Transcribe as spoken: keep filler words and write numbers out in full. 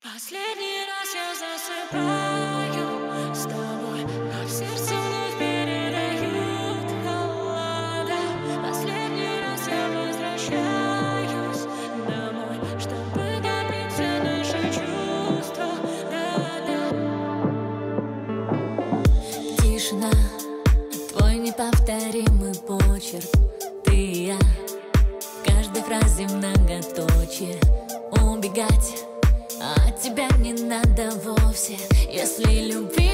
Последний раз я засыпаю с тобой, а в сердце вновь передают холода. Последний раз я возвращаюсь домой, чтобы добиться наши чувства. Да-да. Тишина, твой неповторимый почерк. Ты и я, в каждой фразе многоточие. Убегать от тебя не надо вовсе, если любить